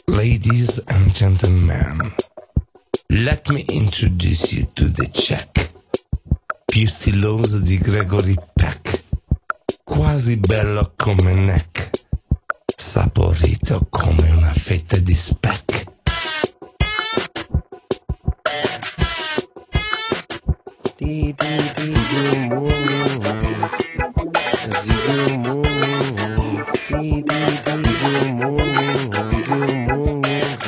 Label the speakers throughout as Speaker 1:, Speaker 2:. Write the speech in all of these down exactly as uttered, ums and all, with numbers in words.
Speaker 1: Ladies and gentlemen, let me introduce you to the Czech, più stiloso di Gregory Peck, quasi bello come Neck, saporito come una fetta di speck.
Speaker 2: Di di di di mu, di mu, di di di mu, di mu.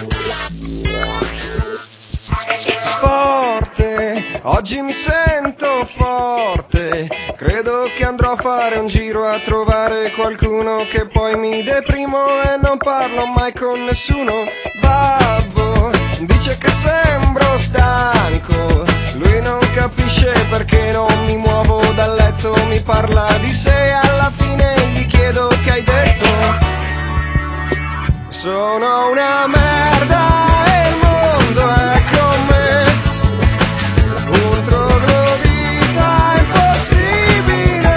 Speaker 2: Forte, oggi mi sento forte. Credo che andrò a fare un giro a trovare qualcuno che poi mi deprimo e non parlo mai con nessuno. Babbo dice che sembro stanco. Lui non capisce perché non mi muovo dal letto. Mi parla di sé, alla fine gli chiedo che hai detto. Sono una merda e il mondo è con me. Un troglodita impossibile.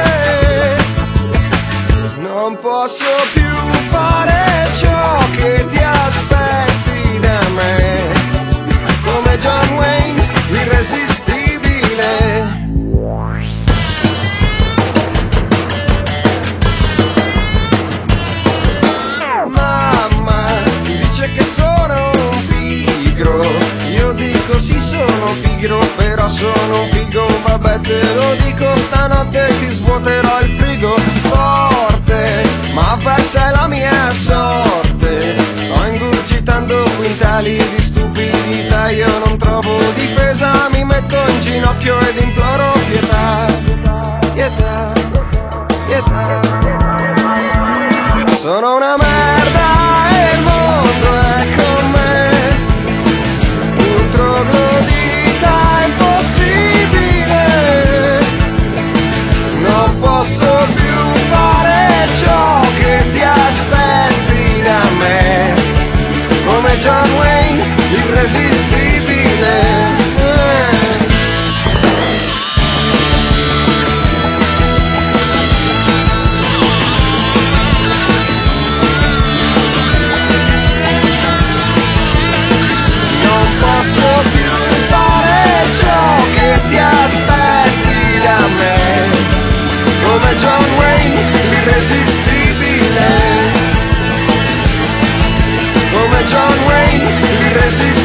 Speaker 2: Non posso più fare ciò che ti aspetti da me. Come John Wayne, irresistibile. Mamma dice che sono un pigro. Io dico sì, sono pigro, però sono un figo. Vabbè, te lo dico, stanotte ti svuoterò il frigo. Forte, ma persa è la mia sorte. Sto ingurgitando quintali di stupidità. Io non trovo difesa, mi metto in ginocchio ed imploro pietà, pietà, pietà. Sono una merda e il mondo è con me. Un troglodita impossibile. Non posso più fare ciò che ti aspetti da me. Come John Wayne, irresistibile. Non posso più fare ciò che ti aspetti da me. Come John Wayne, irresistibile. Come John Wayne, irresistibile.